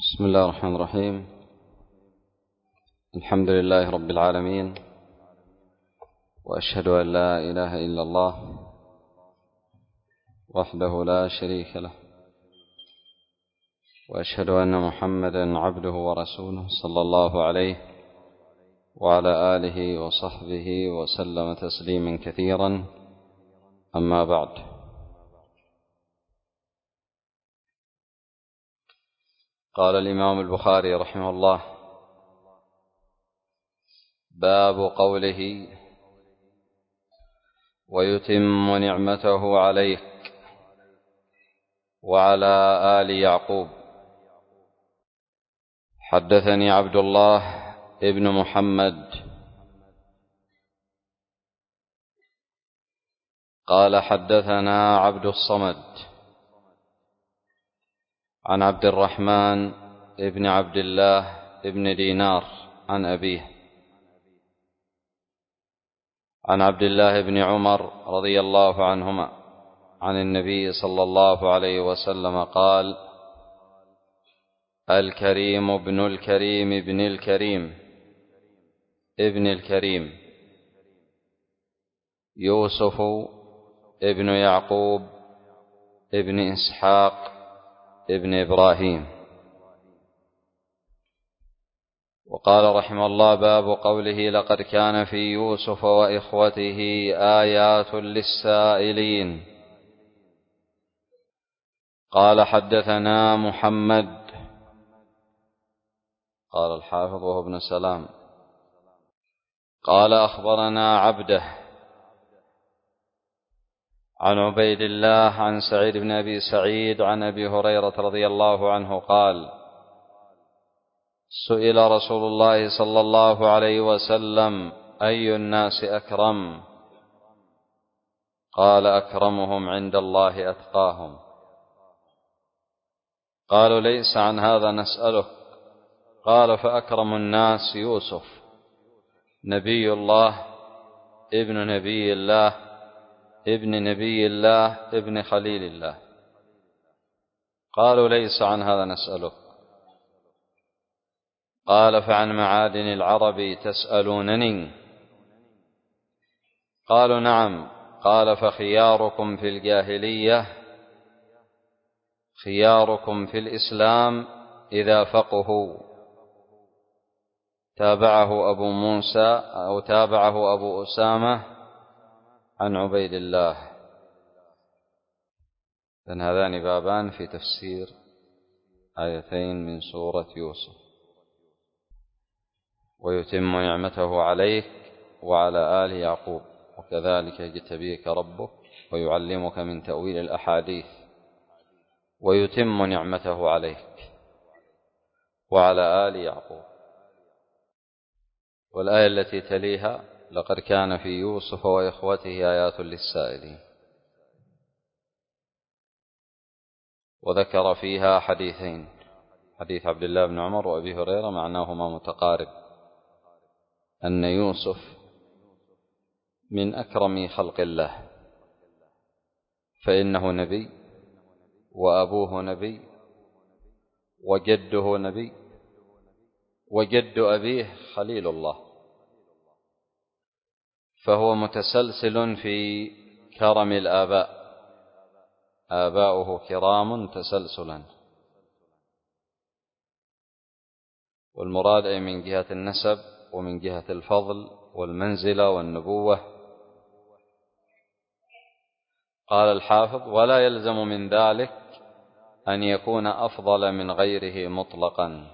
بسم الله الرحمن الرحيم. الحمد لله رب العالمين، وأشهد أن لا إله إلا الله وحده لا شريك له، وأشهد أن محمدا عبده ورسوله صلى الله عليه وعلى آله وصحبه وسلم تسليما كثيرا. أما بعد، قال الإمام البخاري رحمه الله: باب قوله: ويتم نعمته عليك وعلى آل يعقوب. حدثني عبد الله ابن محمد قال حدثنا عبد الصمد عن عبد الرحمن ابن عبد الله ابن دينار عن أبيه عن عبد الله بن عمر رضي الله عنهما عن النبي صلى الله عليه وسلم قال: الكريم ابن الكريم ابن الكريم ابن الكريم يوسف ابن يعقوب ابن إسحاق ابن إبراهيم. وقال رحمه الله: باب قوله: لقد كان في يوسف وإخوته آيات للسائلين. قال حدثنا محمد، قال الحافظ وهو ابن سلام، قال أخبرنا عبده عن عبيد الله عن سعيد بن أبي سعيد عن أبي هريرة رضي الله عنه قال: سئل رسول الله صلى الله عليه وسلم: أي الناس أكرم؟ قال: أكرمهم عند الله أتقاهم. قالوا: ليس عن هذا نسألك. قال: فأكرم الناس يوسف نبي الله ابن نبي الله ابن نبي الله ابن خليل الله. قالوا: ليس عن هذا نسألك. قال: فعن معادن العرب تسألونني؟ قالوا: نعم. قال: فخياركم في الجاهلية خياركم في الإسلام إذا فقهوا. تابعه أبو موسى أو تابعه أبو أسامة عن عبيد الله. إذن هذان بابان في تفسير آيتين من سورة يوسف: ويتم نعمته عليك وعلى آل يعقوب، وكذلك يجتبيك ربك ويعلمك من تأويل الأحاديث. ويتم نعمته عليك وعلى آل يعقوب. والآية التي تليها: لقد كان في يوسف وإخوته آيات للسائلين. وذكر فيها حديثين: حديث عبد الله بن عمر وأبي هريرة معناهما متقارب، أن يوسف من أكرم خلق الله، فإنه نبي، وأبوه نبي، وجده نبي، وجد أبيه خليل الله، فهو متسلسل في كرم الآباء، آباؤه كرام تسلسلا. والمراد أي من جهة النسب ومن جهة الفضل والمنزلة والنبوة. قال الحافظ: ولا يلزم من ذلك أن يكون أفضل من غيره مطلقا.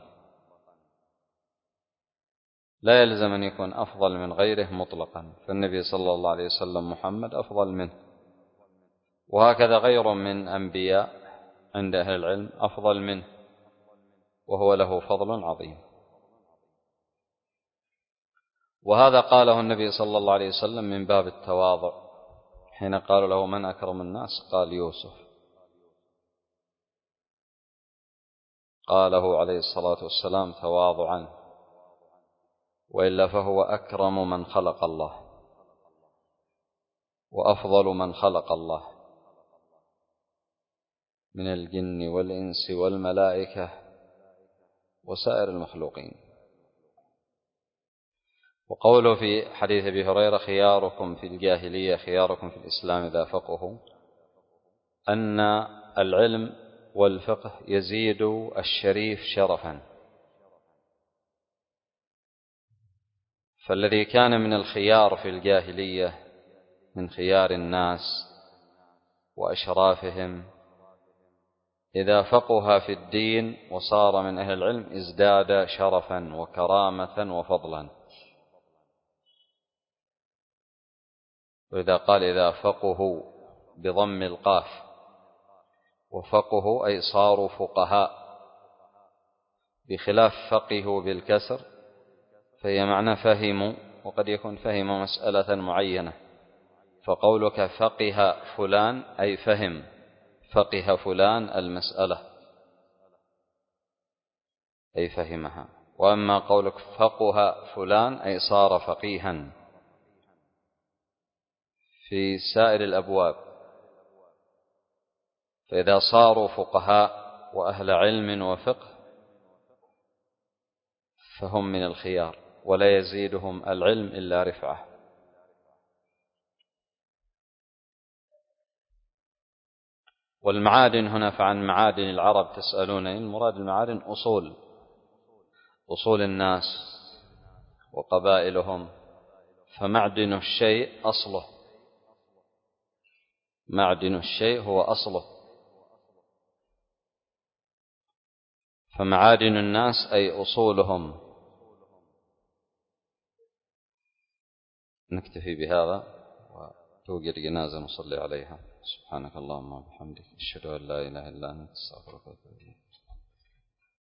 لا يلزم أن يكون أفضل من غيره مطلقا، فالنبي صلى الله عليه وسلم محمد أفضل منه، وهكذا غير من أنبياء عند أهل العلم أفضل منه، وهو له فضل عظيم. وهذا قاله النبي صلى الله عليه وسلم من باب التواضع، حين قالوا له: من أكرم الناس؟ قال: يوسف. قاله عليه الصلاة والسلام تواضعا، وإلا فهو أكرم من خلق الله وأفضل من خلق الله من الجن والإنس والملائكة وسائر المخلوقين. وقوله في حديث أبي هريرة خياركم في الجاهلية خياركم في الإسلام إذا فقهوا، أن العلم والفقه يزيد الشريف شرفا، فالذي كان من الخيار في الجاهلية من خيار الناس وأشرافهم إذا فقه في الدين وصار من أهل العلم ازداد شرفا وكرامة وفضلا. وإذا قال إذا فقهوا بضم القاف، وفقهوا أي صاروا فقهاء، بخلاف فقهوا بالكسر فهي معنى فهموا، وقد يكون فهم مسألة معينة. فقولك فقه فلان أي فهم، فقه فلان المسألة أي فهمها. وأما قولك فقه فلان أي صار فقيها في سائر الأبواب. فإذا صاروا فقهاء وأهل علم وفقه فهم من الخيار، ولا يزيدهم العلم إلا رفعة. والمعادن هنا فعن معادن العرب تسألون، المراد المعادن أصول الناس وقبائلهم. فمعدن الشيء أصله، معدن الشيء هو أصله. فمعادن الناس أي أصولهم. نكتفي بهذا، وتوجد جنازة نصلي عليها. سبحانك اللهم وبحمدك أشهد أن لا إله إلا أنت أستغفرك وأتوب إليك.